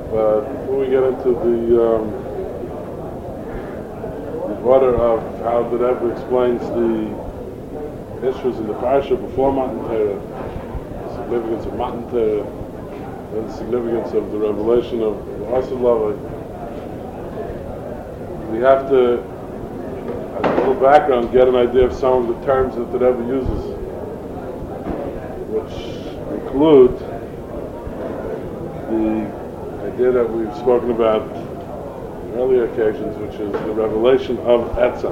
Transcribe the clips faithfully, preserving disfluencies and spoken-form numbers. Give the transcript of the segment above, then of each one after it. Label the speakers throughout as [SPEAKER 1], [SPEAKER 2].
[SPEAKER 1] But before we get into the, um, the order of how the Rebbe explains the issues in the parsha before Matan Torah, the significance of Matan Torah, and the significance of the revelation of Asad Lavai, we have to, as a little background, get an idea of some of the terms that the Rebbe uses, which include the idea that we've spoken about on earlier occasions, which is the revelation of Etzem.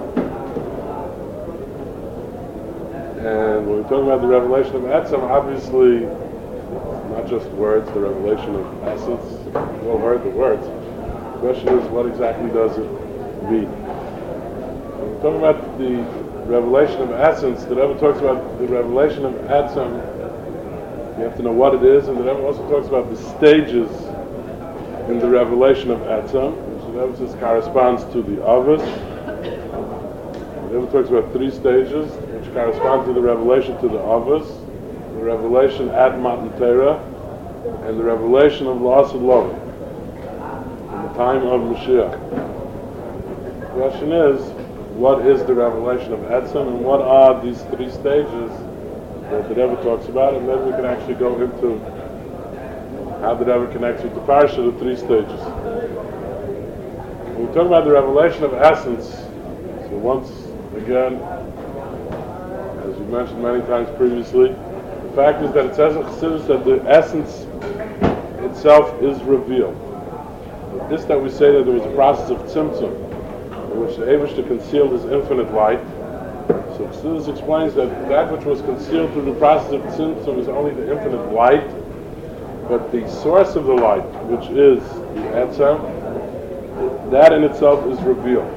[SPEAKER 1] And when we're talking about the revelation of Etzem, obviously, not just words, the revelation of essence. We've all heard the words. The question is, what exactly does it mean? When we're talking about the revelation of essence, the Rebbe talks about the revelation of Etzem. You have to know what it is, and the Rebbe also talks about the stages in the revelation of Etzem, which the Rebbe says corresponds to the Avos. The Rebbe talks about three stages, which correspond to the revelation to the Avos, the revelation at Matan Torah, and the revelation of Asad Lavai in the time of Mashiach. The question is, what is the revelation of Etzem, and what are these three stages that the Rebbe talks about, and then we can actually go into how the Rebbe connects with the parsha, the three stages. When we talk about the revelation of essence, so once again, as we mentioned many times previously, the fact is that it says in Chassidus that the essence itself is revealed. But this that we say that there was a process of tzimtzum, in which the Eibishter concealed his infinite light. So Chassidus explains that that which was concealed through the process of tzimtzum is only the infinite light, but the source of the light, which is the Etzem, that in itself is revealed.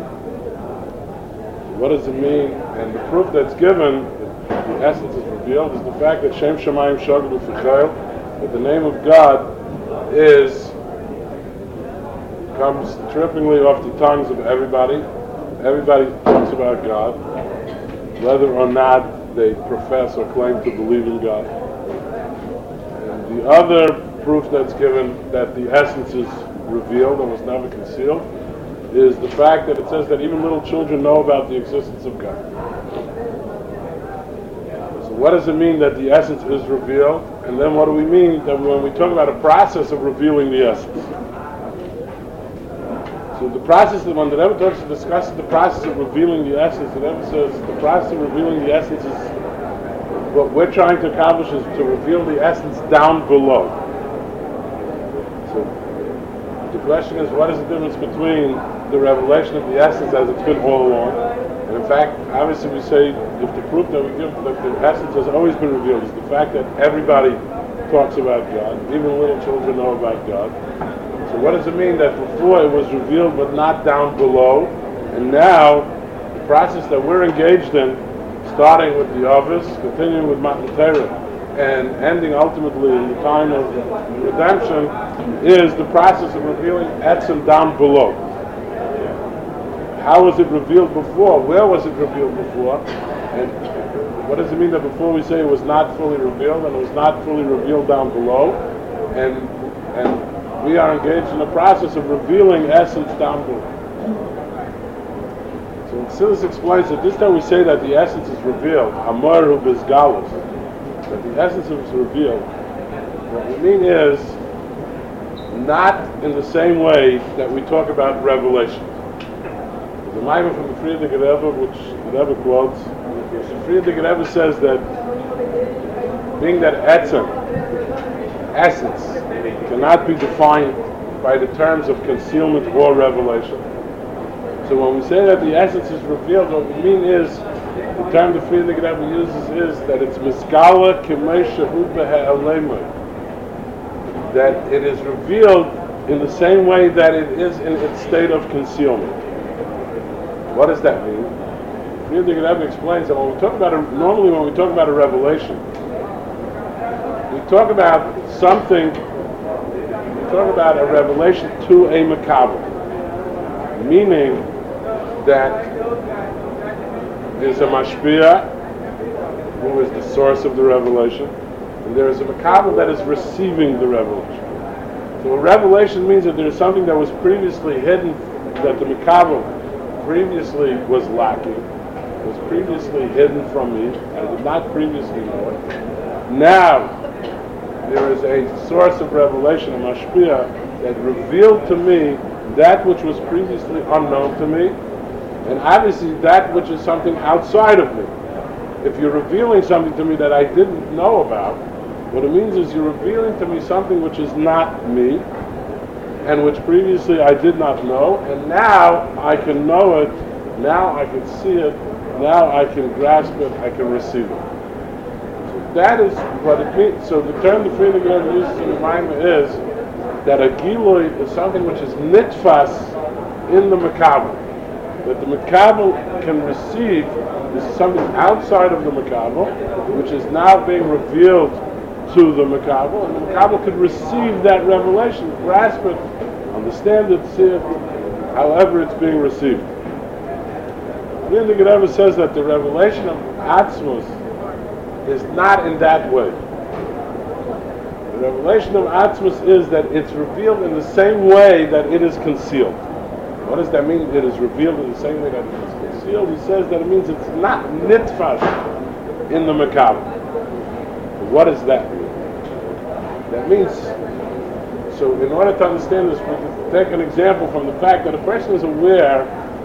[SPEAKER 1] What does it mean? And the proof that's given that the essence is revealed is the fact that Shem Shamayim Shagadu Fichayel, that the name of God is comes trippingly off the tongues of everybody. Everybody talks about God, whether or not they profess or claim to believe in God. And the other proof that's given that the essence is revealed and was never concealed is the fact that it says that even little children know about the existence of God. So what does it mean that the essence is revealed? And then what do we mean that when we talk about a process of revealing the essence? So the process, when the Rebbe talks to discuss the process of revealing the essence, the Rebbe says the process of revealing the essence is what we're trying to accomplish is to reveal the essence down below. So the question is, what is the difference between the revelation of the essence as it's been all along? And in fact, obviously we say, if the proof that we give that the essence has always been revealed is the fact that everybody talks about God, even little children know about God. So what does it mean that before it was revealed but not down below, and now the process that we're engaged in, starting with the Avos, continuing with Matan Torah, and ending ultimately in the time of redemption, is the process of revealing Etzem down below. How was it revealed before? Where was it revealed before? And what does it mean that before we say it was not fully revealed, and it was not fully revealed down below, and and we are engaged in the process of revealing essence down below. So Chassidus explains that this time we say that the essence is revealed, Amar hu bizgalus, that the essence is revealed. What we mean is not in the same way that we talk about revelation. The Maimon from the Friedrich Rebbe, which the Rebbe quotes, the Friedrich Rebbe says that being that Etzem, essence, cannot be defined by the terms of concealment or revelation. So when we say that the essence is revealed, what we mean is, the term the Friedrich Rebbe uses is that it's miskala k'mei shehu b'ha'olemai, that it is revealed in the same way that it is in its state of concealment. What does that mean? Friedrich Rebbe explains that when we talk about a, normally when we talk about a revelation, we talk about something. We talk about a revelation to a makabel, meaning that there's a mashpia who is the source of the revelation, and there is a makabel that is receiving the revelation. So a revelation means that there's something that was previously hidden, that the Mikabel previously was lacking, was previously hidden from me. I did not previously know it. Now, there is a source of revelation, a mashpia, that revealed to me that which was previously unknown to me, and obviously that which is something outside of me. If you're revealing something to me that I didn't know about, what it means is you're revealing to me something which is not me, and which previously I did not know, and now I can know it, now I can see it, now I can grasp it, I can receive it. So that is what it means. So the term the Frierdiker Rebbe uses in the Maimah is that a Gilui is something which is nitfas in the Makabel. That the Makabel can receive, this is something outside of the Makabel, which is now being revealed to the Makabel, and the Makabel could receive that revelation, grasp it, understand it, see it, however it's being received. The Frierdiker Rebbe says that the revelation of Atzmus is not in that way. The revelation of Atzmus is that it's revealed in the same way that it is concealed. What does that mean? It is revealed in the same way that it is concealed. He says that it means it's not nitfash in the Makabel. What does that mean? That means, so in order to understand this, we can take an example from the fact that a person is aware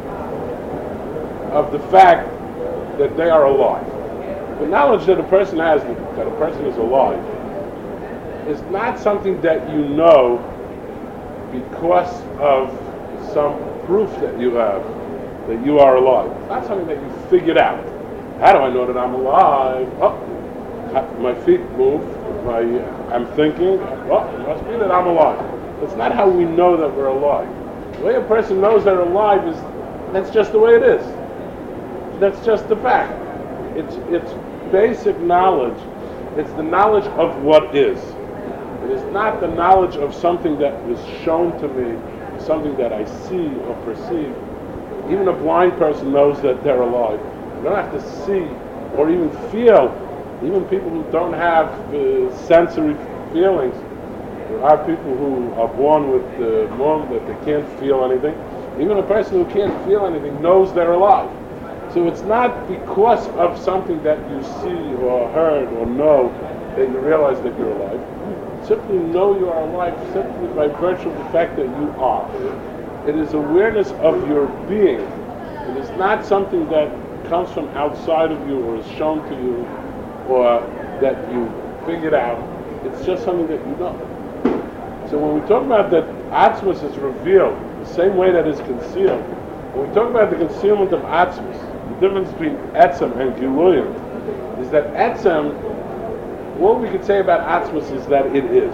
[SPEAKER 1] of the fact that they are alive. The knowledge that a person has that a person is alive is not something that you know because of some proof that you have that you are alive. It's not something that you figured out. How do I know that I'm alive? Oh, my feet move, my, I'm thinking, well, it must be that I'm alive. That's not how we know that we're alive. The way a person knows they're alive is, that's just the way it is. That's just the fact. It's, it's basic knowledge. It's the knowledge of what is. It is not the knowledge of something that was shown to me, something that I see or perceive. Even a blind person knows that they're alive. You don't have to see or even feel. Even people who don't have uh, sensory feelings, there are people who are born with the uh, mum that they can't feel anything. Even a person who can't feel anything knows they're alive. So it's not because of something that you see or heard or know that you realize that you're alive. You simply know you are alive simply by virtue of the fact that you are. It is awareness of your being. It is not something that comes from outside of you or is shown to you or that you figured out. It's just something that you know. So when we talk about that Atzmus is revealed the same way that is concealed, when we talk about the concealment of Atzmus, the difference between Etzem and Giluyim is that Etzem, what we could say about Atzmus is that it is.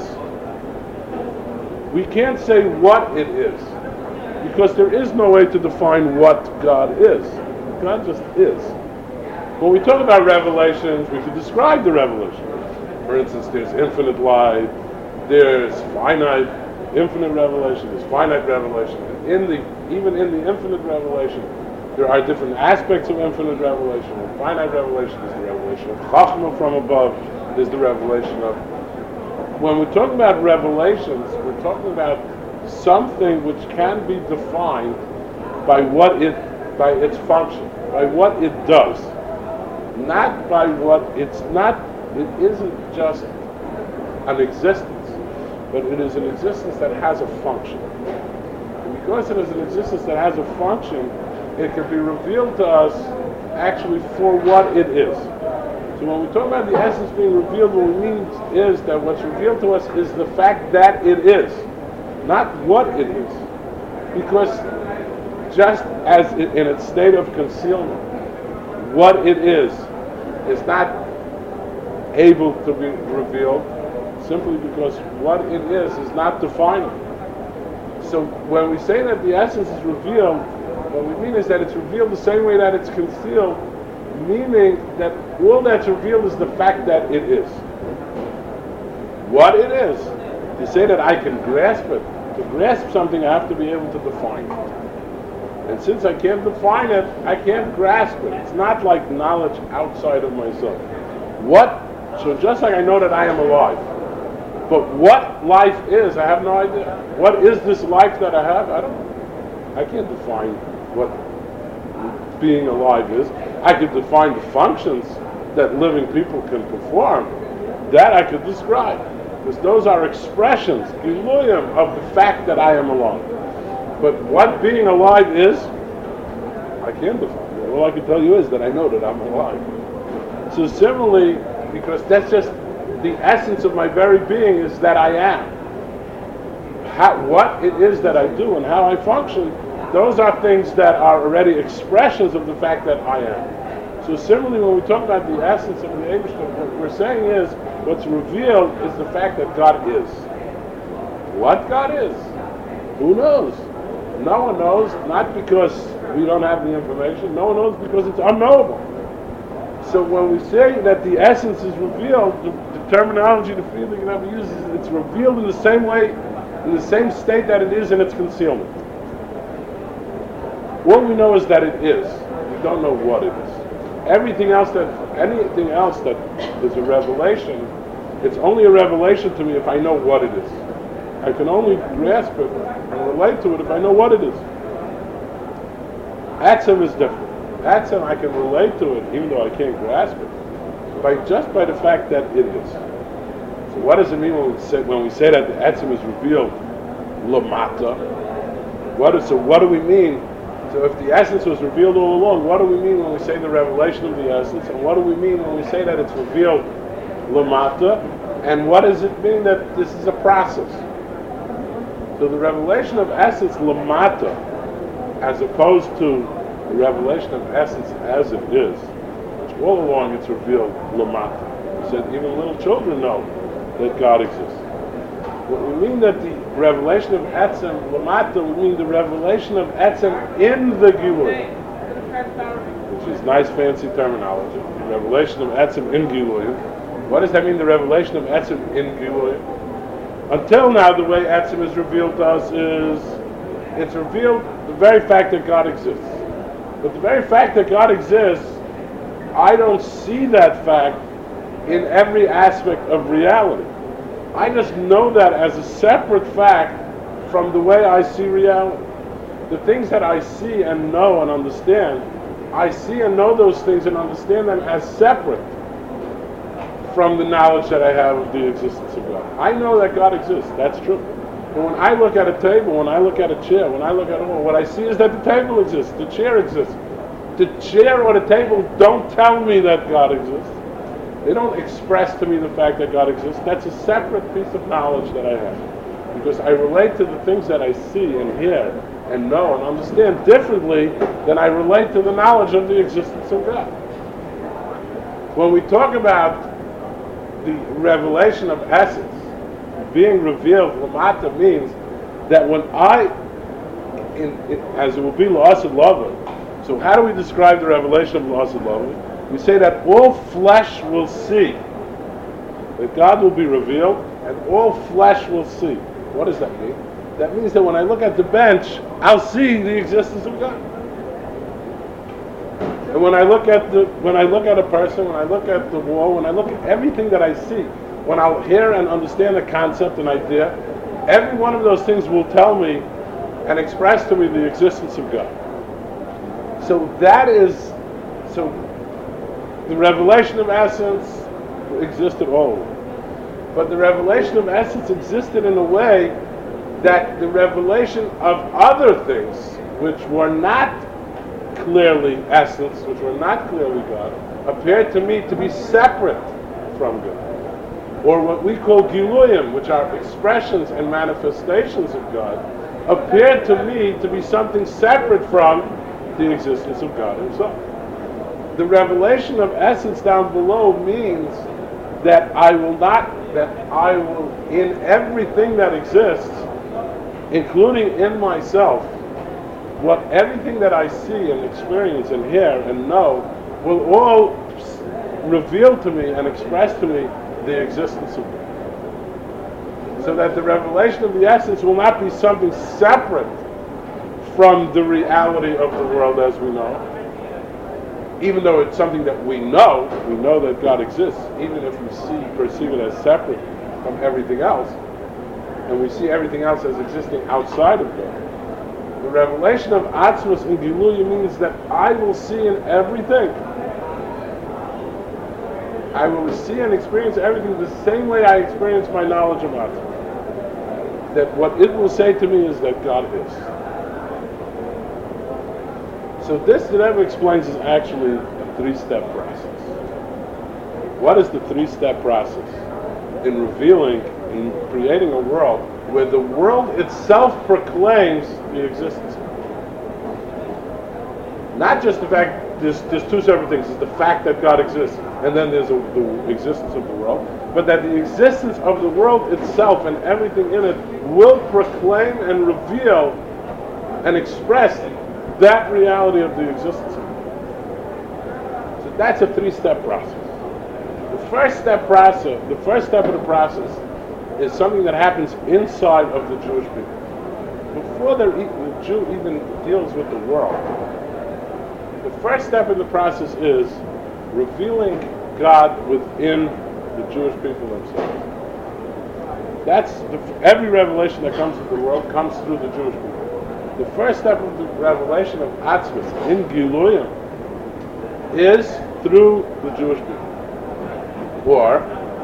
[SPEAKER 1] We can't say what it is because there is no way to define what God is. God just is. When we talk about revelations, we can describe the revelation. For instance, there's infinite light, there's finite, infinite revelation, there's finite revelation. And in the, even in the infinite revelation, there are different aspects of infinite revelation. In finite revelation, there's the revelation of Chachma from above, there's the revelation of... When we're talking about revelations, we're talking about something which can be defined by what it, by its function, by what it does. Not by what, it's not, it isn't just an existence, but it is an existence that has a function. And because it is an existence that has a function, it can be revealed to us actually for what it is. So when we talk about the essence being revealed, what we mean is that what's revealed to us is the fact that it is, not what it is. Because just as it, in its state of concealment, what it is is not able to be revealed simply because what it is is not definable. So when we say that the essence is revealed, what we mean is that it's revealed the same way that it's concealed, meaning that all that's revealed is the fact that it is. What it is. To say that I can grasp it, to grasp something I have to be able to define it. And since I can't define it, I can't grasp it. It's not like knowledge outside of myself. What? So just like I know that I am alive, But what life is, I have no idea. What is this life that I have? I don't know. I can't define what being alive is. I could define the functions that living people can perform. That I could describe. Because those are expressions, giluyim, of the fact that I am alive. But what being alive is, I can't define it. All I can tell you is that I know that I'm alive. So similarly, because that's just the essence of my very being is that I am. How, what it is that I do and how I function, those are things that are already expressions of the fact that I am. So similarly, when we talk about the essence of the Eibishter, what we're saying is, what's revealed is the fact that God is. What God is? Who knows? No one knows, not because we don't have the information, no one knows because it's unknowable. So when we say that the essence is revealed, the, the terminology, the feeling that we use, is it's revealed in the same way, in the same state that it is in its concealment. What we know is that it is. We don't know what it is. Everything else that, anything else that is a revelation, it's only a revelation to me if I know what it is. I can only grasp it and relate to it if I know what it is. Atzem is different. Atzem, I can relate to it even though I can't grasp it, by just by the fact that it is. So what does it mean when we say when we say that the Atzem is revealed lamata? What is so? What do we mean? So if the essence was revealed all along, what do we mean when we say the revelation of the essence? And what do we mean when we say that it's revealed lamata? And what does it mean that this is a process? So the revelation of essence lamata, as opposed to the revelation of essence as it is, which all along it's revealed lamata. He said even little children know that God exists. What we mean that the revelation of Etzem lamata, we mean the revelation of Etzem in the Gilui, which is nice fancy terminology. The revelation of Etzem in Gilui. What does that mean, the revelation of Etzem in Gilui? Until now, the way Etzem is revealed to us is, it's revealed the very fact that God exists. But the very fact that God exists, I don't see that fact in every aspect of reality. I just know that as a separate fact from the way I see reality. The things that I see and know and understand, I see and know those things and understand them as separate from the knowledge that I have of the existence of God. I know that God exists, that's true. But when I look at a table, when I look at a chair, when I look at a wall, what I see is that the table exists, the chair exists. The chair or the table don't tell me that God exists. They don't express to me the fact that God exists. That's a separate piece of knowledge that I have. Because I relate to the things that I see and hear and know and understand differently than I relate to the knowledge of the existence of God. When we talk about the revelation of essence being revealed, lamata means that when I, in, in, as it will be la'asad lava, so how do we describe the revelation of la'asad lava? We say that all flesh will see, that God will be revealed, and all flesh will see. What does that mean? That means that when I look at the bench, I'll see the existence of God. And when I look at the, when I look at a person, when I look at the wall, when I look at everything that I see, when I'll hear and understand a concept, an idea, every one of those things will tell me and express to me the existence of God. So that is, so the revelation of essence existed always. But the revelation of essence existed in a way that the revelation of other things, which were not clearly essence, which were not clearly God, appeared to me to be separate from God. Or what we call giluyim, which are expressions and manifestations of God, appeared to me to be something separate from the existence of God himself. The revelation of essence down below means that I will not, that I will, in everything that exists, including in myself, what everything that I see and experience and hear and know will all reveal to me and express to me the existence of God. So that the revelation of the essence will not be something separate from the reality of the world as we know. Even though it's something that we know, we know that God exists, even if we see, perceive it as separate from everything else, and we see everything else as existing outside of God. The revelation of Atzmos in Giluya means that I will see in everything. I will see and experience everything the same way I experience my knowledge of Atzmos. That what it will say to me is that God is. So this, the Rebbe explains, is actually a three-step process. What is the three-step process? In revealing, in creating a world where the world itself proclaims the existence of it. Not just the fact, there's, there's two separate things. There's the fact that God exists, and then there's a, the existence of the world. But that the existence of the world itself and everything in it will proclaim and reveal and express that reality of the existence of it. So that's a three-step process. The first step process, the first step of the process is something that happens inside of the Jewish people. Before the, the Jew even deals with the world, the first step in the process is revealing God within the Jewish people themselves. That's the, every revelation that comes to the world comes through the Jewish people. The first step of the revelation of Atzmos in Giluyim is through the Jewish people. Or,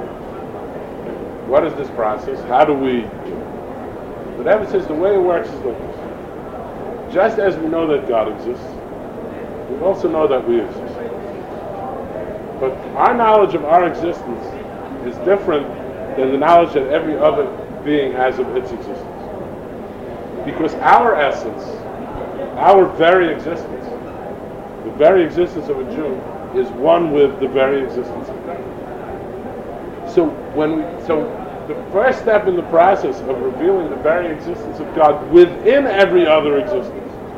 [SPEAKER 1] what is this process? How do we do it? The Rebbe says the way it works is like this. Just as we know that God exists, we also know that we exist. But our knowledge of our existence is different than the knowledge that every other being has of its existence. Because our essence, our very existence, the very existence of a Jew, is one with the very existence of God. So when we, so the first step in the process of revealing the very existence of God within every other existence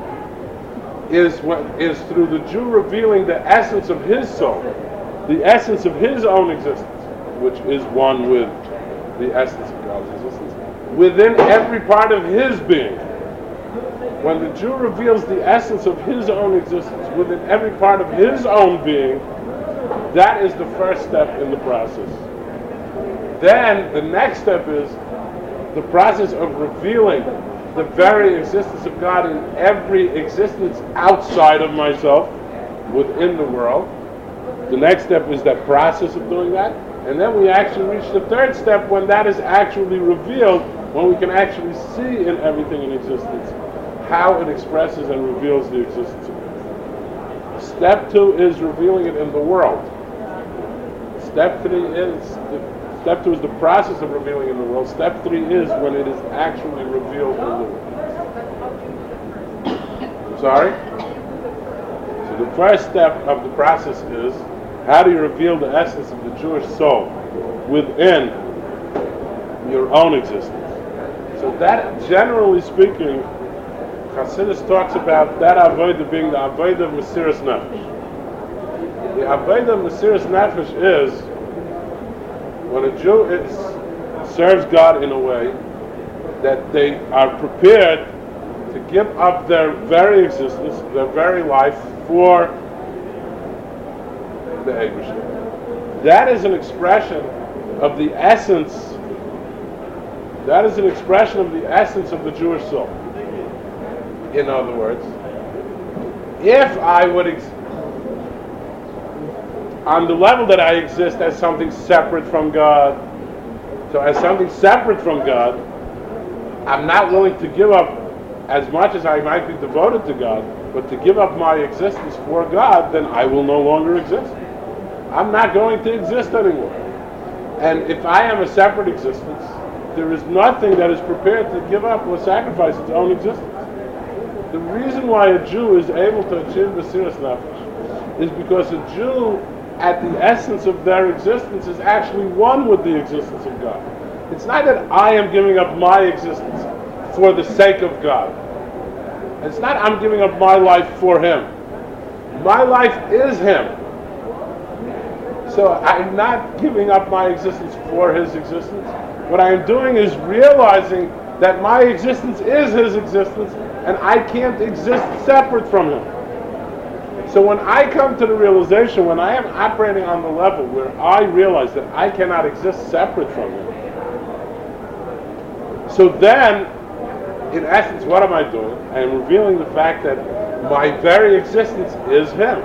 [SPEAKER 1] is what is through the Jew revealing the essence of his soul, the essence of his own existence, which is one with the essence of God's existence, within every part of his being. When the Jew reveals the essence of his own existence within every part of his own being, that is the first step in the process. Then the next step is the process of revealing the very existence of God in every existence outside of myself, within the world. The next step is that process of doing that. And then we actually reach the third step when that is actually revealed, when we can actually see in everything in existence how it expresses and reveals the existence of God. Step two is revealing it in the world. Step three is Step two is the process of revealing in the world. Step three is when it is actually revealed in the world. I'm sorry? So the first step of the process is how do you reveal the essence of the Jewish soul within your own existence? So that, generally speaking, Chassidus talks about that avodah being the avodah of Mesiras Nefesh. The avodah of Mesiras Nefesh is when a Jew is, serves God in a way that they are prepared to give up their very existence, their very life for the Eibusher. That is an expression of the essence, that is an expression of the essence of the Jewish soul. In other words, if I would ex- on the level that I exist as something separate from God, so as something separate from God, I'm not willing to give up as much as I might be devoted to God, but to give up my existence for God, then I will no longer exist. I'm not going to exist anymore. And if I am a separate existence, there is nothing that is prepared to give up or sacrifice its own existence. The reason why a Jew is able to achieve Mesiras Nefesh is because a Jew, at the essence of their existence, is actually one with the existence of God. It's not that I am giving up my existence for the sake of God. It's not I'm giving up my life for Him. My life is Him. So I'm not giving up my existence for His existence. What I am doing is realizing that my existence is His existence, and I can't exist separate from Him. So when I come to the realization, when I am operating on the level where I realize that I cannot exist separate from Him, So then, in essence, what am I doing? I am revealing the fact that my very existence is Him.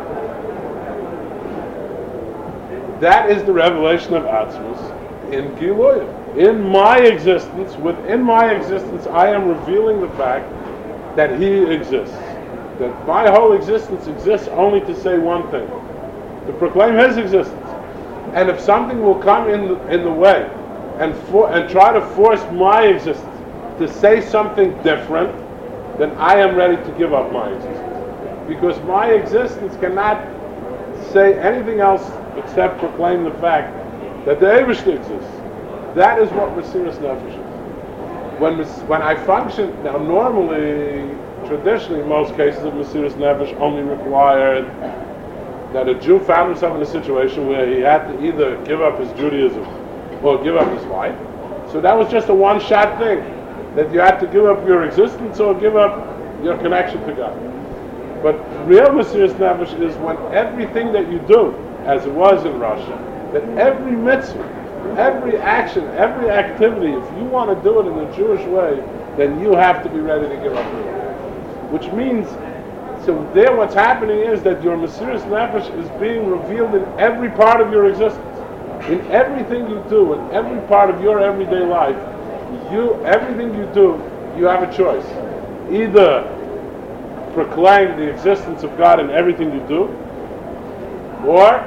[SPEAKER 1] That is the revelation of Atzmus in Giluim. In my existence, within my existence, I am revealing the fact that He exists. That my whole existence exists only to say one thing, to proclaim His existence. And if something will come in the, in the way and for, and try to force my existence to say something different, then I am ready to give up my existence. Because my existence cannot say anything else except proclaim the fact that the Eibishter exists. That is what Mesiras Nefesh is. When, when I function, now normally, traditionally, in most cases of Mesiras Nefesh only required that a Jew found himself in a situation where he had to either give up his Judaism or give up his life. So that was just a one-shot thing, that you had to give up your existence or give up your connection to God. But real Mesiras Nefesh is when everything that you do, as it was in Russia, that every mitzvah, every action, every activity, if you want to do it in a Jewish way, then you have to be ready to give up your life. Which means, so there what's happening is that your Mesiras Nefesh is being revealed in every part of your existence. In everything you do, in every part of your everyday life, you, everything you do, you have a choice. Either proclaim the existence of God in everything you do, or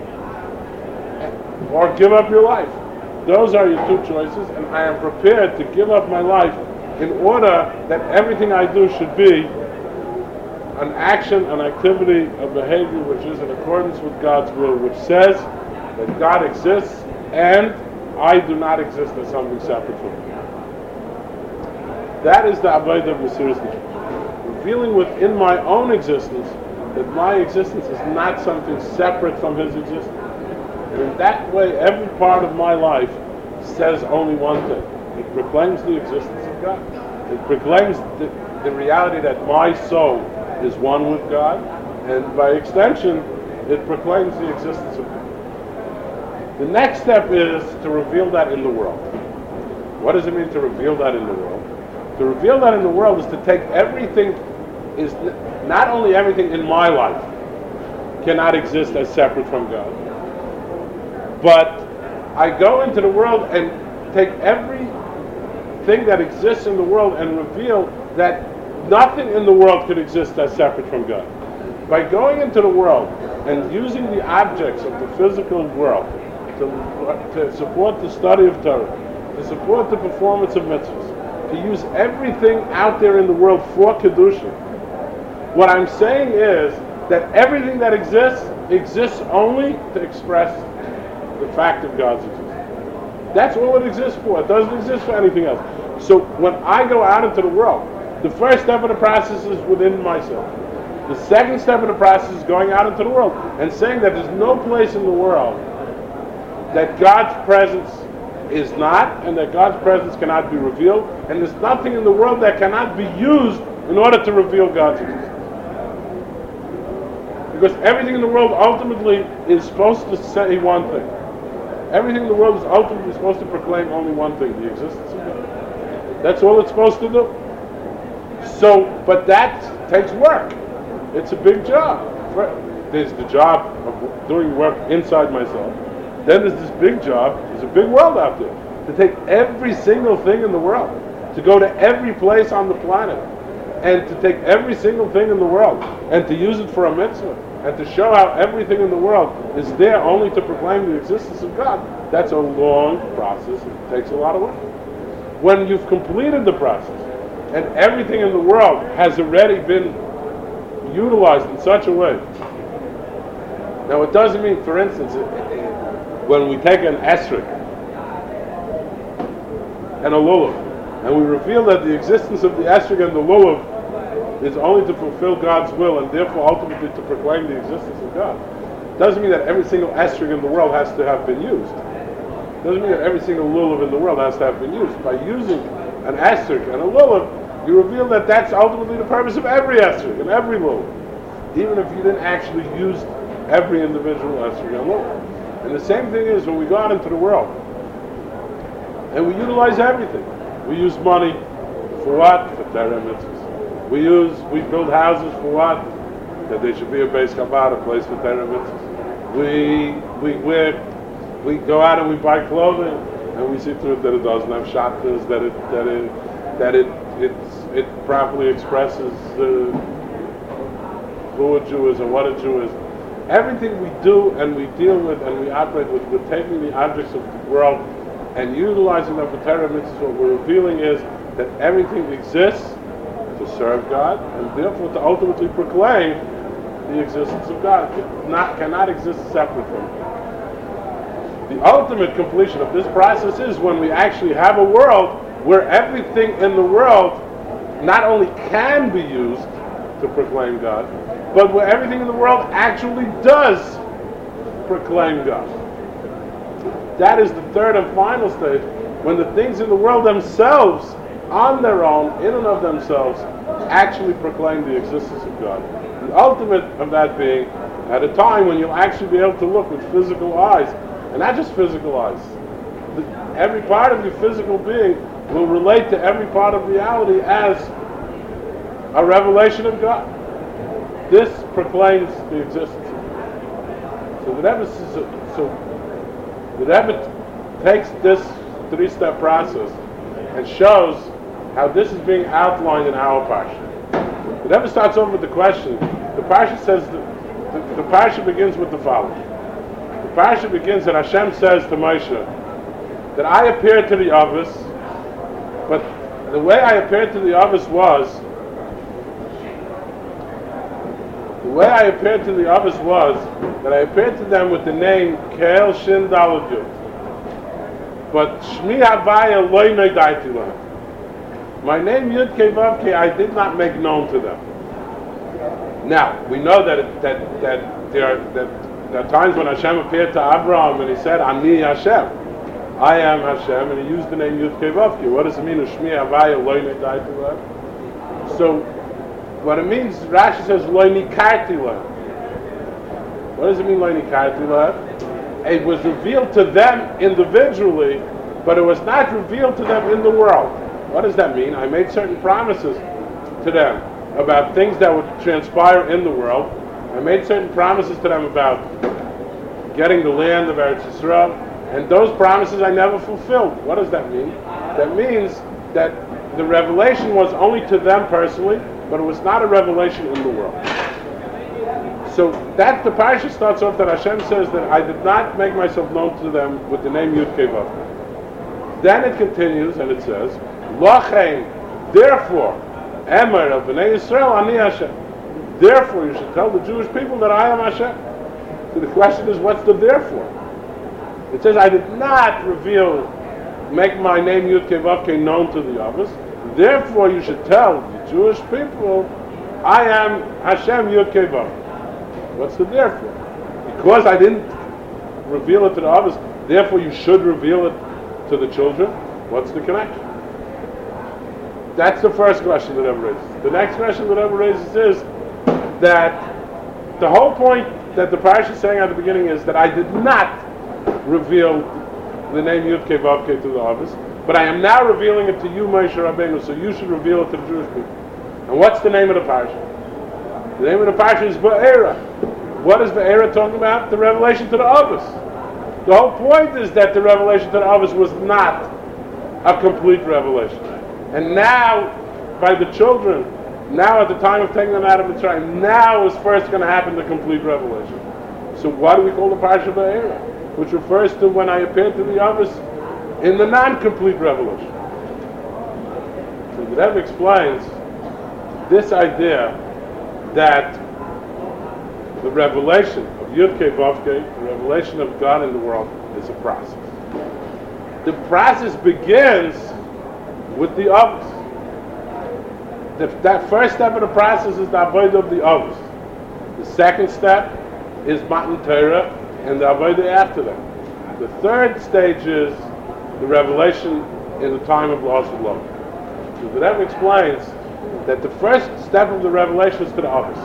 [SPEAKER 1] or give up your life. Those are your two choices, and I am prepared to give up my life in order that everything I do should be an action, an activity, a behavior which is in accordance with God's will, which says that God exists and I do not exist as something separate from Him. That is the avodah of Mesiras Nefesh. Revealing within my own existence that my existence is not something separate from His existence. And in that way, every part of my life says only one thing. It proclaims the existence of God. It proclaims the, the reality that my soul is one with God, and by extension, it proclaims the existence of God. The next step is to reveal that in the world. What does it mean to reveal that in the world? To reveal that in the world is to take everything, is not only everything in my life cannot exist as separate from God, but I go into the world and take everything that exists in the world and reveal that nothing in the world could exist as separate from God. By going into the world and using the objects of the physical world to, to support the study of Torah, to support the performance of mitzvahs, to use everything out there in the world for Kedusha, what I'm saying is that everything that exists exists only to express the fact of God's existence. That's all it exists for. It doesn't exist for anything else. So when I go out into the world, the first step of the process is within myself. The second step of the process is going out into the world and saying that there's no place in the world that God's presence is not, and that God's presence cannot be revealed, and there's nothing in the world that cannot be used in order to reveal God's existence. Because everything in the world ultimately is supposed to say one thing. Everything in the world is ultimately supposed to proclaim only one thing, the existence of God. That's all it's supposed to do. So, but that takes work. It's a big job. There's the job of doing work inside myself. Then there's this big job, there's a big world out there, to take every single thing in the world, to go to every place on the planet, and to take every single thing in the world, and to use it for a mitzvah, and to show how everything in the world is there only to proclaim the existence of God. That's a long process. It takes a lot of work. When you've completed the process, and everything in the world has already been utilized in such a way. Now it doesn't mean, for instance, it, it, when we take an esrog and a lulav, and we reveal that the existence of the esrog and the lulav is only to fulfill God's will and therefore ultimately to proclaim the existence of God. It doesn't mean that every single esrog in the world has to have been used. It doesn't mean that every single lulav in the world has to have been used. By using an esrog and a lulav, you reveal that that's ultimately the purpose of every esrog and every lulav, even if you didn't actually use every individual esrog and lulav. And the same thing is when we go out into the world and we utilize everything. We use money for what? For Torah mitzvahs. We use, we build houses for what? That they should be a base chabad, a place for Torah mitzvahs. We, we wear, we go out and we buy clothing, and we see to it that it doesn't have shatters, that it, that it, that it, it's, it properly expresses uh, who a Jew is and what a Jew is. Everything we do and we deal with and we operate with, we're taking the objects of the world and utilizing them for Torah mitzvahs. What we're revealing is that everything exists to serve God and therefore to ultimately proclaim the existence of God. It not, cannot exist separate from it. The ultimate completion of this process is when we actually have a world where everything in the world not only can be used to proclaim God, but where everything in the world actually does proclaim God. That is the third and final stage, when the things in the world themselves, on their own, in and of themselves, actually proclaim the existence of God. The ultimate of that being at a time when you'll actually be able to look with physical eyes, and not just physical eyes. The, every part of your physical being will relate to every part of reality as a revelation of God. This proclaims the existence of God. So the Rebbe, so, so the Rebbe takes this three-step process and shows how this is being outlined in our parsha. The Rebbe starts off with the question. The parsha says, the, the, the parsha begins with the following. The parsha begins that Hashem says to Moshe that I appeared to the Avos, but the way I appeared to the Avos was, the way I appeared to the Avos was that I appeared to them with the name Kel Shin Daled Yud. But Shmi Havaya Loi Neidaiti Lahem. My name Yud Kei Vav Kei I did not make known to them. Now we know that it, that that there are that there are times when Hashem appeared to Abraham and he said Ani Hashem, I am Hashem, and he used the name Yud Kei Vav Kei. What does it mean? Shmi Havaya Loi Neidaiti Lahem. So what it means, Rashi says Loi Nikarti Lahem. What does it mean Loi Nikarti Lahem? It was revealed to them individually, but it was not revealed to them in the world. What does that mean? I made certain promises to them about things that would transpire in the world. I made certain promises to them about getting the land of Eretz Yisrael, and those promises I never fulfilled. What does that mean? That means that the revelation was only to them personally, but it was not a revelation in the world. So that the parsha starts off that Hashem says that I did not make myself known to them with the name Yud Kei Vav. Then it continues and it says, Lachem, therefore, Emer of Bnei Yisrael Ani Hashem. Therefore, you should tell the Jewish people that I am Hashem. So the question is, what's the therefore? It says, I did not reveal, make my name Yud Kei Vav Kei known to the Avos. Therefore, you should tell the Jewish people, I am Hashem Yud Kei Vav. What's the therefore? Because I didn't reveal it to the others, therefore you should reveal it to the children. What's the connection? That's the first question that Rebbe raises. The next question that Rebbe raises is that the whole point that the parsha is saying at the beginning is that I did not reveal the name Yud Kei Vav Kei to the others, but I am now revealing it to you, Moshe Rabbeinu, so you should reveal it to the Jewish people. And what's the name of the parsha? The name of the parsha is Va'era. What is Va'era talking about? The revelation to the Avos. The whole point is that the revelation to the Avos was not a complete revelation. And now, by the children, now at the time of taking them out of Mitzrayim, now is first going to happen the complete revelation. So why do we call the parsha Va'era? Which refers to when I appeared to the Avos in the non-complete revelation. So the Rebbe explains this idea that the revelation of Yud Kei Vav Kei, the revelation of God in the world, is a process. The process begins with the Avos. The, that first step of the process is the Avodah of the Avos. The second step is Matan Torah and the Avodah after that. The third stage is the revelation in the time of La'aseh Lo. So the Rebbe explains that the first step of the revelation is to the Avos.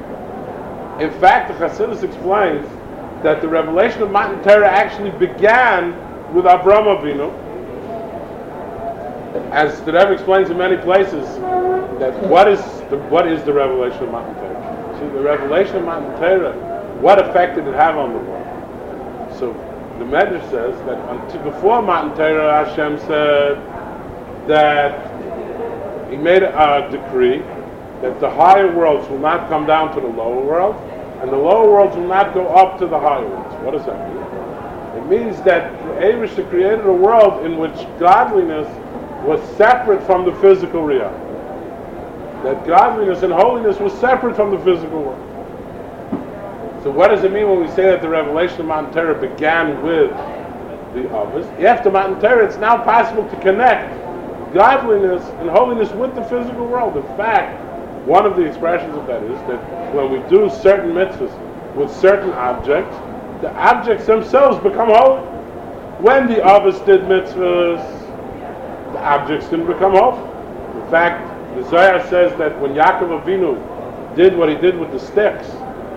[SPEAKER 1] In fact, the Chassidus explains that the revelation of Matan Torah actually began with Avraham Avinu, as the Rebbe explains in many places, that what is the, what is the revelation of Matan Torah? See, the revelation of Matan Torah, what effect did it have on the world? So the Medrash says that until before Matan Torah, Hashem said that He made a decree that the higher worlds will not come down to the lower world, and the lower worlds will not go up to the higher worlds. What does that mean? It means that Eibishter created a world in which godliness was separate from the physical reality. That godliness and holiness was separate from the physical world. So what does it mean when we say that the revelation of Matan Torah began with the others? After Matan Torah, it's now possible to connect godliness and holiness with the physical world. In fact, one of the expressions of that is that when we do certain mitzvahs with certain objects, the objects themselves become holy. When the others did mitzvahs, the objects didn't become holy. In fact, the Zohar says that when Yaakov Avinu did what he did with the sticks,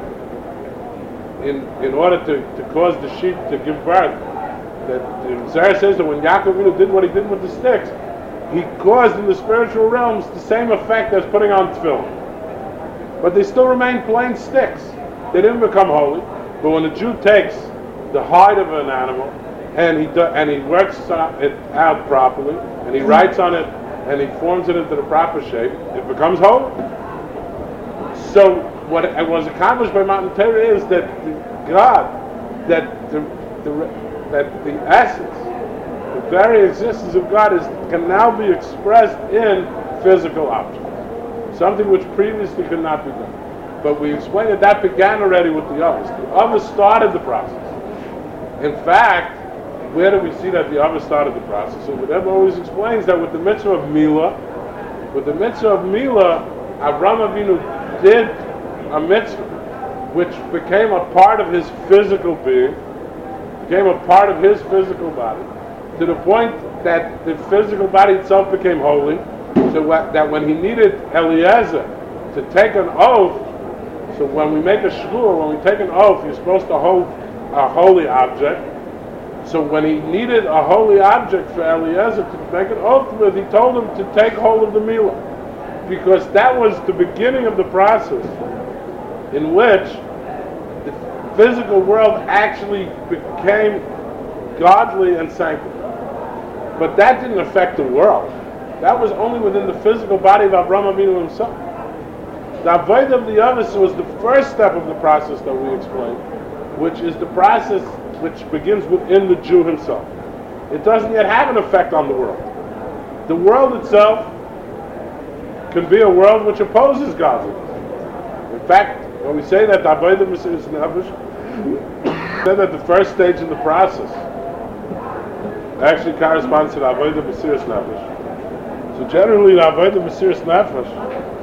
[SPEAKER 1] in in order to, to cause the sheep to give birth, that the Zohar says that when Yaakov Avinu did what he did with the sticks, he caused in the spiritual realms the same effect as putting on tefillin. But they still remain plain sticks. They didn't become holy. But when a Jew takes the hide of an animal and he do, and he works it out properly and he writes on it and he forms it into the proper shape, it becomes holy. So what was accomplished by Matan Torah is that God, that the, the that the essence, the very existence of God is can now be expressed in physical objects, something which previously could not be done. But we explained that that began already with the others. The others started the process. In fact, where do we see that the others started the process? So the Rebbe always explains that with the mitzvah of Milah, with the mitzvah of Milah, Avraham Avinu did a mitzvah which became a part of his physical being, became a part of his physical body, to the point that the physical body itself became holy, so that when he needed Eliezer to take an oath, so when we make a shvur, when we take an oath, you're supposed to hold a holy object. So when he needed a holy object for Eliezer to make an oath with, he told him to take hold of the Milah, because that was the beginning of the process in which the physical world actually became godly and sanctified. But that didn't affect the world. That was only within the physical body of Avraham Avinu himself. The avodah of the Avos was the first step of the process that we explained, which is the process which begins within the Jew himself. It doesn't yet have an effect on the world. The world itself can be a world which opposes godliness. In fact, when we say that the avodah of Mesiras Nefesh, said that the first stage in the process actually corresponds to the avodah of Mesiras Nefesh. So generally, the avodah of Mesiras Nefesh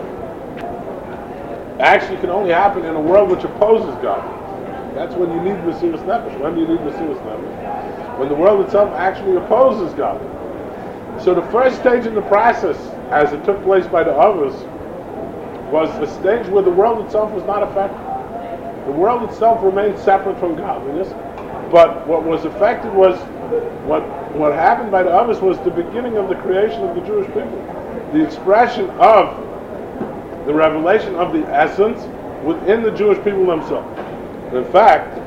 [SPEAKER 1] actually can only happen in a world which opposes God. That's when you need Mesiras Nefesh. When do you need Mesiras Nefesh? When the world itself actually opposes God. So the first stage in the process, as it took place by the others, was a stage where the world itself was not affected. The world itself remained separate from godliness, but what was affected was, what what happened by the others was the beginning of the creation of the Jewish people. The expression of the revelation of the essence within the Jewish people themselves. And in fact,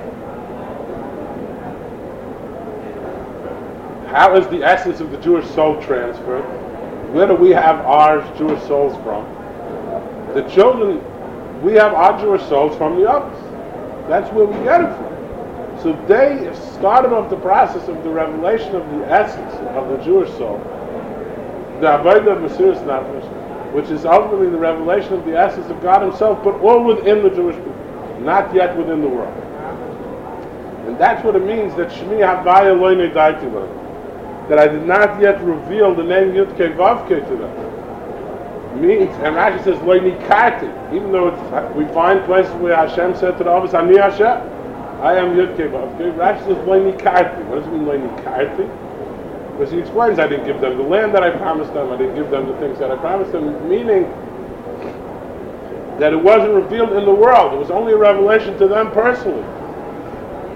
[SPEAKER 1] how is the essence of the Jewish soul transferred? Where do we have our Jewish souls from? The children, we have our Jewish souls from the others. That's where we get it from. So they started off the process of the revelation of the essence of the Jewish soul, the avodah of Mesiras Nefesh, which is ultimately the revelation of the essence of God himself, but all within the Jewish people, not yet within the world. And that's what it means that Shmi Havaya Lo Nedaiti Lo, that I did not yet reveal the name Yud-Kei Vav-Kei to them. Means, and Rashi says Lo Nikarti, even though it's, we find places where Hashem said to the others, Ani Hashem, I am Yud-Kei Vav-Kei. Rashi says Lo Nikarti. What does it mean Lo Nikarti? Because he explains, I didn't give them the land that I promised them, I didn't give them the things that I promised them, meaning that it wasn't revealed in the world. It was only a revelation to them personally.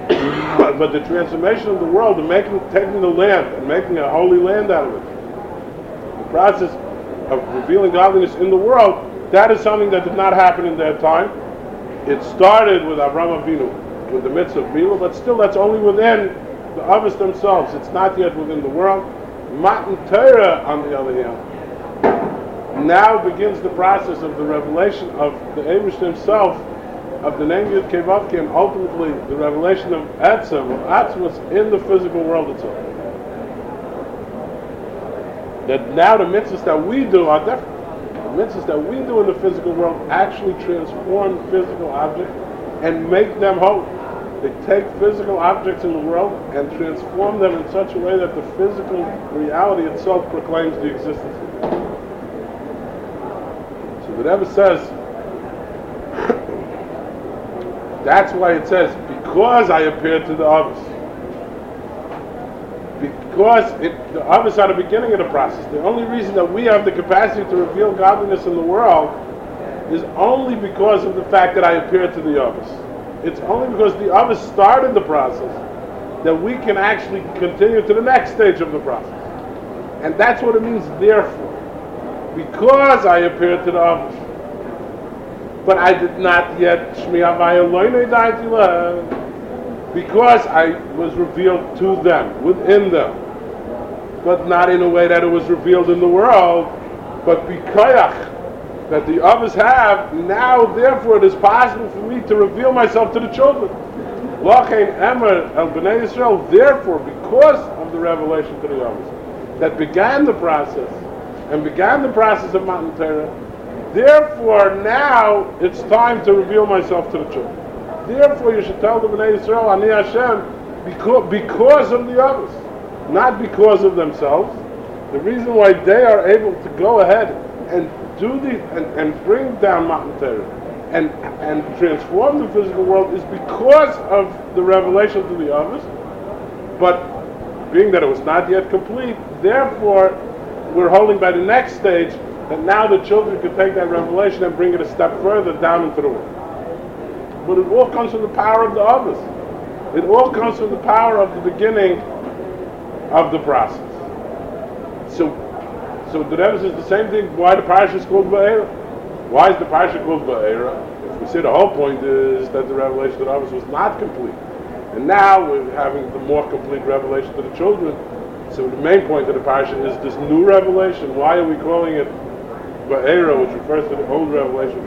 [SPEAKER 1] But the transformation of the world, and making, taking the land and making a holy land out of it, process of revealing godliness in the world, that is something that did not happen in their time. It started with Avraham Avinu, with the mitzvah of Milah, but still that's only within the Avos themselves. It's not yet within the world. Matan Torah, on the other hand, now begins the process of the revelation of the Eibush himself, of the name Yud Kei Vav Kei, and ultimately the revelation of Etzem, of Atzmos, in the physical world itself. That now the mitzvahs that we do are different. The mitzvahs that we do in the physical world actually transform physical objects and make them whole. They take physical objects in the world and transform them in such a way that the physical reality itself proclaims the existence of it. So whatever says, that's why it says, because I appeared to the others. Because it, the others are the beginning of the process. The only reason that we have the capacity to reveal godliness in the world is only because of the fact that I appeared to the others. It's only because the others started the process that we can actually continue to the next stage of the process. And that's what it means, therefore. Because I appeared to the others. But I did not yet Shmi Havaya Lo Nedaiti Lahem, because I was revealed to them, within them, but not in a way that it was revealed in the world, but bikoyach, that the others have. Now, therefore, it is possible for me to reveal myself to the children. Lachein Emer El Bnei Yisrael, therefore, because of the revelation to the others, that began the process, and began the process of Matan Torah, therefore, now, it's time to reveal myself to the children. Therefore, you should tell the Bnei Yisrael, Ani Hashem, because, because of the others, not because of themselves. The reason why they are able to go ahead and do the and, and bring down Matan Torah and and transform the physical world is because of the revelation to the others. But being that it was not yet complete, therefore, we're holding by the next stage that now the children can take that revelation and bring it a step further down into the world. But it all comes from the power of the others. It all comes from the power of the beginning of the process. So, so the Rebbe says the same thing. Why the parasha is called Va'era? Why is the parasha called Va'era? If we say the whole point is that the revelation to the others was not complete, and now we're having the more complete revelation to the children. So the main point of the parasha is this new revelation. Why are we calling it Va'era, which refers to the old revelation?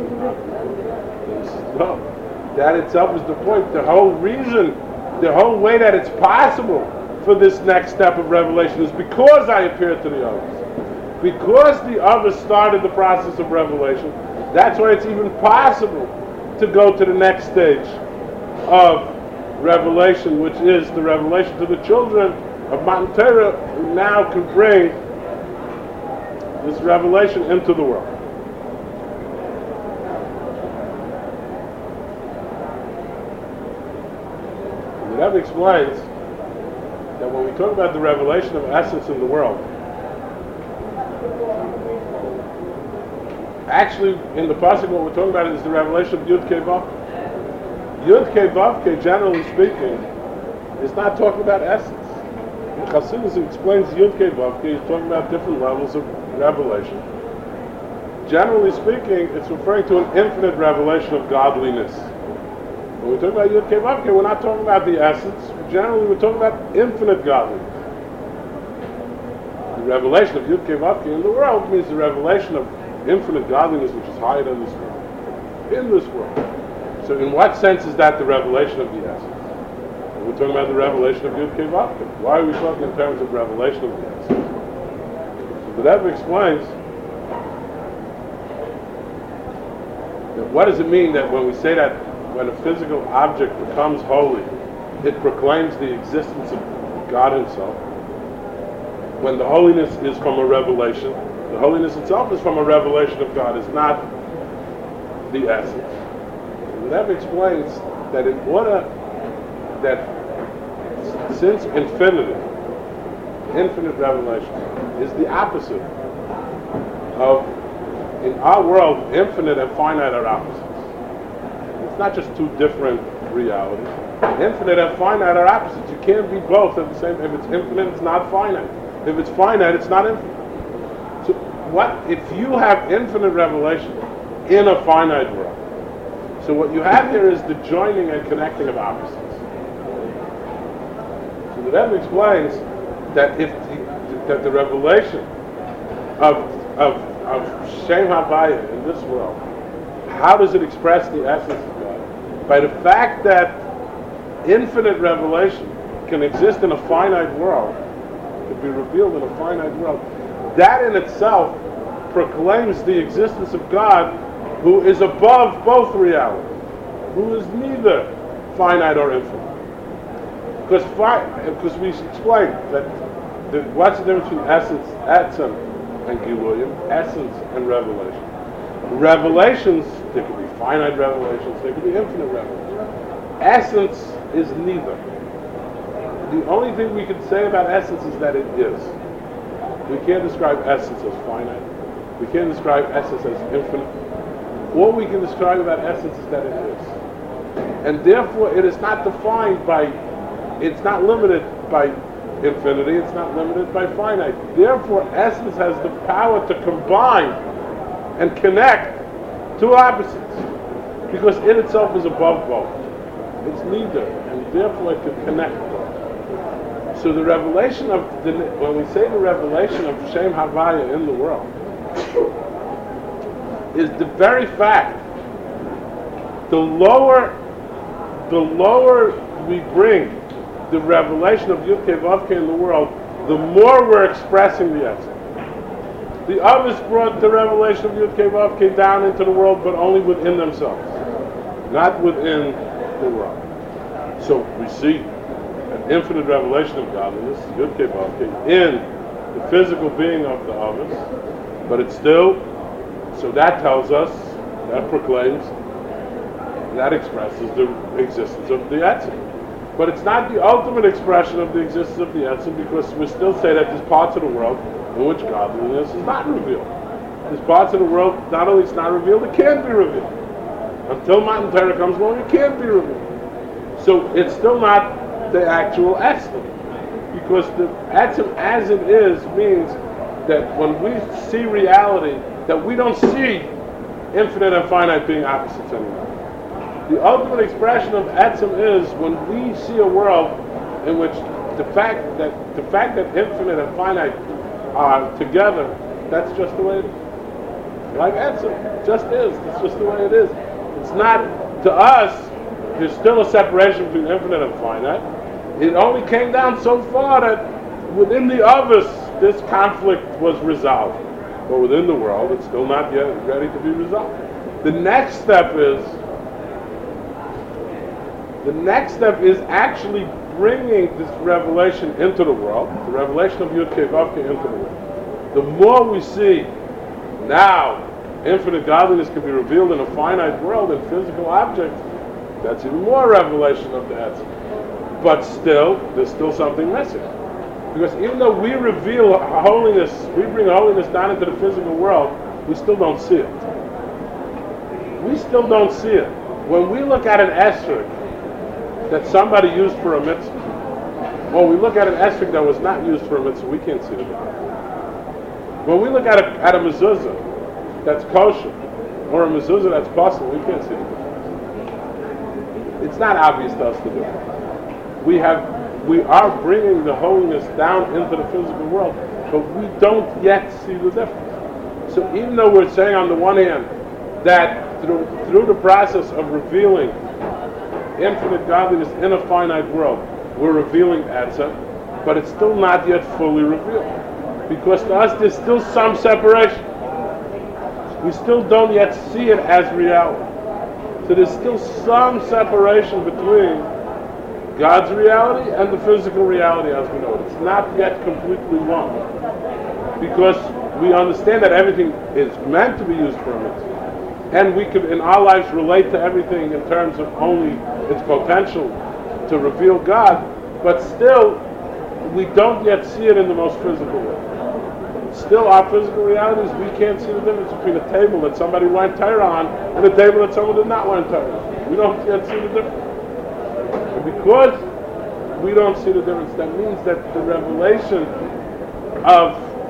[SPEAKER 1] No. That itself is the point. The whole reason, the whole way that it's possible for this next step of revelation is because I appeared to the others. Because the others started the process of revelation, that's why it's even possible to go to the next stage of revelation, which is the revelation to the children of Matan Torah, who now can bring this revelation into the world. That explains that when we talk about the revelation of essence in the world, actually in the pasuk what we're talking about is the revelation of Yud Kei Vav Kei. Yud Kei Vav Kei, generally speaking, is not talking about essence. In Chassidus it explains Yud Kei Vav Kei, he's talking about different levels of revelation. Generally speaking, it's referring to an infinite revelation of godliness. When we talk about Yud Kei Vav Kei, we're not talking about the essence. Generally, we're talking about infinite godliness. The revelation of Yud Kei Vav Kei in the world means the revelation of infinite godliness, which is higher than this world. In this world. So in what sense is that the revelation of the essence? We're talking about the revelation of Yud Kei Vav Kei. Why are we talking in terms of revelation of the essence? So that explains that what does it mean that when we say that when a physical object becomes holy, it proclaims the existence of God Himself. When the holiness is from a revelation, the holiness itself is from a revelation of God, is not the essence. And that explains that in order that since infinity, infinite revelation, is the opposite of, in our world, infinite and finite are opposites. It's not just two different realities. Infinite and finite are opposites. You can't be both at the same time. If it's infinite, it's not finite. If it's finite, it's not infinite. So what if you have infinite revelation in a finite world? So what you have here is the joining and connecting of opposites. So the Rebbe explains that if the, that the revelation of of of Shem Havaya in this world, how does it express the essence of God? By the fact that infinite revelation can exist in a finite world, can be revealed in a finite world. That in itself proclaims the existence of God, who is above both realities, who is neither finite or infinite. Because fi- because we explained that the, what's the difference between essence, etzem, and giluyim, essence and revelation. Revelations, there could be finite revelations, there could be infinite revelations. Essence is neither. The only thing we can say about essence is that it is. We can't describe essence as finite. We can't describe essence as infinite. All we can describe about essence is that it is. And therefore it is not defined by, it's not limited by infinity, it's not limited by finite. Therefore essence has the power to combine and connect two opposites, because it itself is above both. It's neither, and therefore it can connect both. So the revelation of, the, when we say the revelation of Shem Havaya in the world, is the very fact, the lower, the lower we bring the revelation of Yud Kei Vav Kei in the world, the more we're expressing the essence. The others brought the revelation of Yud Kei Vav Kei down into the world, but only within themselves, not within the world. So we see an infinite revelation of godliness, Yud Kei Vav Kei, in the physical being of the others, but it's still, so that tells us, that proclaims, that expresses the existence of the Etzem. But it's not the ultimate expression of the existence of the Etzem, because we still say that there's parts of the world in which godliness is not revealed. There's parts of the world, not only it's not revealed, it can't be revealed. Until Matan Torah comes along, it can't be revealed. So it's still not the actual Etzem, because the Etzem as it is means that when we see reality, that we don't see infinite and finite being opposites anymore. The ultimate expression of Etzem is when we see a world in which the fact that the fact that infinite and finite are together, that's just the way it is. Like Etzem, just is. It's just the way it is. It's not, to us, there's still a separation between infinite and finite. It only came down so far that within the others, this conflict was resolved. But within the world, it's still not yet ready to be resolved. The next step is The next step is actually bringing this revelation into the world, the revelation of Yud Kei Vav Kei into the world. The more we see now infinite godliness can be revealed in a finite world in physical objects, that's even more revelation of the Etzem. But still, there's still something missing. Because even though we reveal holiness, we bring holiness down into the physical world, we still don't see it. We still don't see it. When we look at an esrog that somebody used for a mitzvah, or we look at an esrog that was not used for a mitzvah, we can't see it. When we look at a, at a mezuzah that's kosher, or a mezuzah that's possible, we can't see it. It's not obvious to us to do it. We have, we are bringing the holiness down into the physical world, but we don't yet see the difference. So even though we're saying on the one hand that through, through the process of revealing infinite godliness in a finite world, we're revealing Etzem, but it's still not yet fully revealed. Because to us there's still some separation. We still don't yet see it as reality. So there's still some separation between God's reality and the physical reality as we know it. It's not yet completely one. Because we understand that everything is meant to be used for a mitzvah. And we could, in our lives, relate to everything in terms of only its potential to reveal God, but still, we don't yet see it in the most physical way. Still, our physical realities, we can't see the difference between a table that somebody learned Torah on and a table that someone did not learn Torah on. We don't yet see the difference. And because we don't see the difference, that means that the revelation of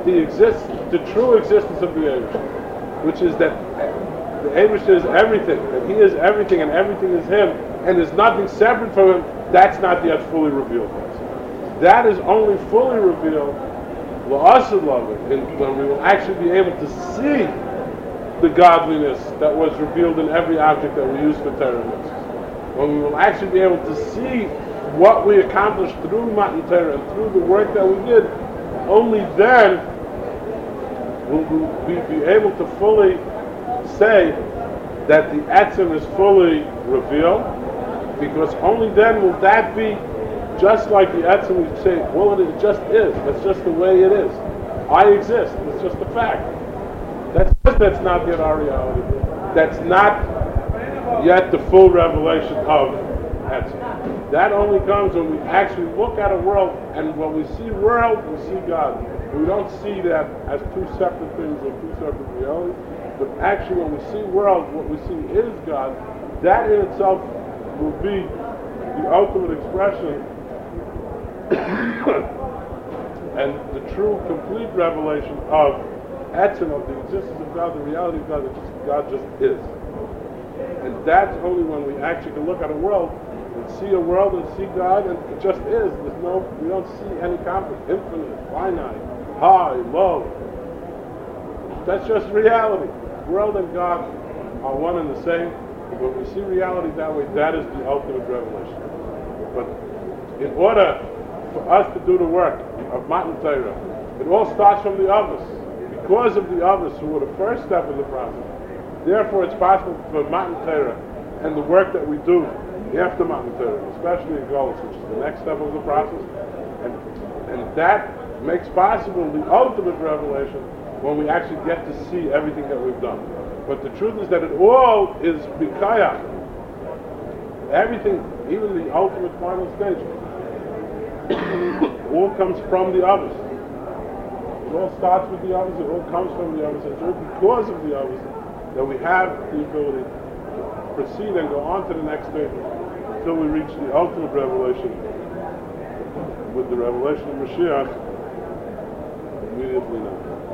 [SPEAKER 1] he exists, the true existence of the Eibishter, which is that the Eibishter is everything, and he is everything, and everything is him, and there's nothing separate from him, that's not yet fully revealed to us. That is only fully revealed la'asad loving, when we will actually be able to see the godliness that was revealed in every object that we use for Torah mitzvahs. When we will actually be able to see what we accomplished through Matan Torah and through the work that we did, only then will we be able to fully say that the Etzem is fully revealed, because only then will that be just like the Etzem. We say, well, it just is. That's just the way it is. I exist. It's just a fact. That's that's not yet our reality. That's not yet the full revelation of Etzem. That only comes when we actually look at a world, and when we see world, we see God. We don't see that as two separate things or two separate realities, but actually when we see world, what we see is God. That in itself will be the ultimate expression and the true, complete revelation of Etzem, of the existence of God, the reality of God, that just, God just is. And that's only when we actually can look at a world and see a world and see God, and it just is. There's no, we don't see any conflict, infinite, finite, high, low. That's just reality. World and God are one and the same. When we see reality that way, that is the ultimate revelation. But in order for us to do the work of Matan Torah, it all starts from the others. Because of the others who were the first step in the process, therefore it's possible for Matan Torah and the work that we do after Matan Torah, especially in Golus, which is the next step of the process, and, and that makes possible the ultimate revelation when we actually get to see everything that we've done. But the truth is that it all is Bikaya. Everything, even the ultimate final stage, all comes from the others. It all starts with the others, it all comes from the others. It's all because of the others that we have the ability to proceed and go on to the next stage until we reach the ultimate revelation with the revelation of Mashiach immediately now.